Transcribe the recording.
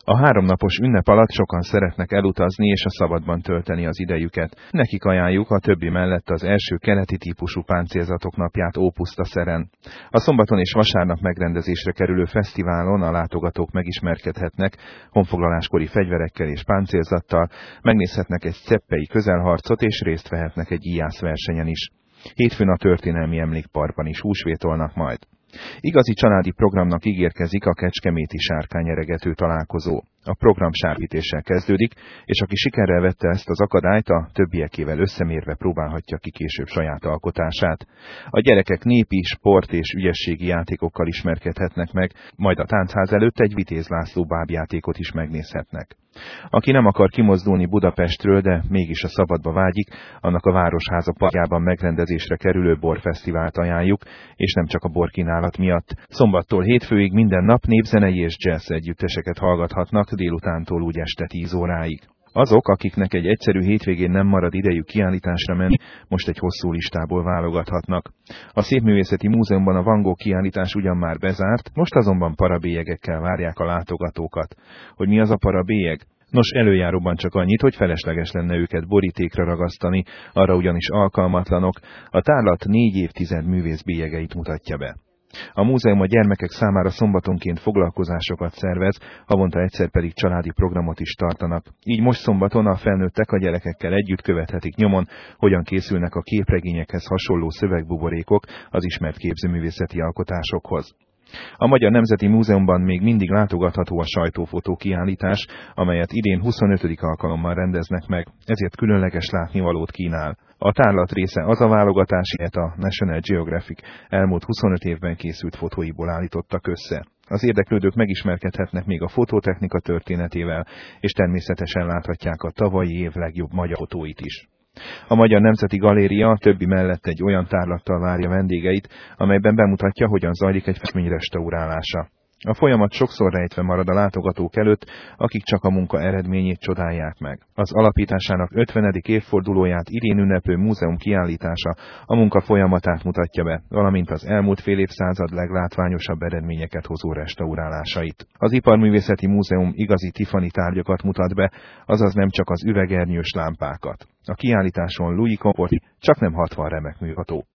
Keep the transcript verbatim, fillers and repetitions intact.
A háromnapos ünnep alatt sokan szeretnek elutazni és a szabadban tölteni az idejüket. Nekik ajánljuk a többi mellett az első keleti típusú páncélzatok napját Ópusztaszeren. A szombaton és vasárnap megrendezésre kerülő fesztiválon a látogatók megismerkedhetnek honfoglaláskori fegyverekkel és páncélzattal, megnézhetnek egy szeppei közelharcot és részt vehetnek egy íjászversenyen is. Hétfőn a történelmi emlékparkban is húsvétolnak majd. Igazi családi programnak ígérkezik a kecskeméti sárkányeregető találkozó. A program sárvítéssel kezdődik, és aki sikerrel vette ezt az akadályt, a többiekével összemérve próbálhatja ki később saját alkotását. A gyerekek népi, sport és ügyességi játékokkal ismerkedhetnek meg, majd a táncház előtt egy Vitéz László bábjátékot is megnézhetnek. Aki nem akar kimozdulni Budapestről, de mégis a szabadba vágyik, annak a Városháza parkjában megrendezésre kerülő borfesztivált ajánljuk, és nem csak a borkínálat miatt. Szombattól hétfőig minden nap népzenei és jazz együtteseket hallgathatnak, délutántól úgy este tíz óráig. Azok, akiknek egy egyszerű hétvégén nem marad idejük kiállításra menni, most egy hosszú listából válogathatnak. A Szépművészeti Múzeumban a Van Gogh kiállítás ugyan már bezárt, most azonban parabélyegekkel várják a látogatókat. Hogy mi az a parabélyeg? Nos, előjáróban csak annyit, hogy felesleges lenne őket borítékra ragasztani, arra ugyanis alkalmatlanok, a tárlat négy évtized művészbélyegeit mutatja be. A múzeum a gyermekek számára szombatonként foglalkozásokat szervez, havonta egyszer pedig családi programot is tartanak. Így most szombaton a felnőttek a gyerekekkel együtt követhetik nyomon, hogyan készülnek a képregényekhez hasonló szövegbuborékok az ismert képzőművészeti alkotásokhoz. A Magyar Nemzeti Múzeumban még mindig látogatható a sajtófotó kiállítás, amelyet idén huszonötödik alkalommal rendeznek meg, ezért különleges látnivalót kínál. A tárlat része az a válogatás, amelyet a National Geographic elmúlt huszonöt évben készült fotóiból állítottak össze. Az érdeklődők megismerkedhetnek még a fototechnika történetével, és természetesen láthatják a tavalyi év legjobb magyar fotóit is. A Magyar Nemzeti Galéria többi mellett egy olyan tárlattal várja vendégeit, amelyben bemutatja, hogyan zajlik egy festmény restaurálása. A folyamat sokszor rejtve marad a látogatók előtt, akik csak a munka eredményét csodálják meg. Az alapításának ötvenedik évfordulóját idén ünneplő múzeum kiállítása a munka folyamatát mutatja be, valamint az elmúlt fél évszázad leglátványosabb eredményeket hozó restaurálásait. Az Iparművészeti Múzeum igazi Tiffany tárgyakat mutat be, azaz nem csak az üvegernyős lámpákat. A kiállításon Louis Comporti csak nem hatvan remek műható.